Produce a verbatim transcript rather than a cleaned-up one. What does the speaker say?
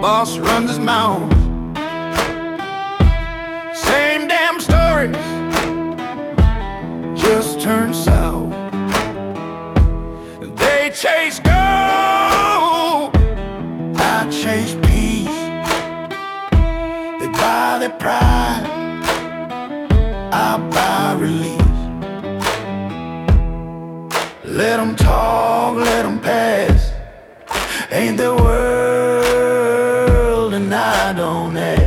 boss runs his mouth. Same damn stories, just turn south. They chase gold, I chase peace. They buy their pride, I buy release. Let them talk, let them pass. Ain't the world and I don't ask.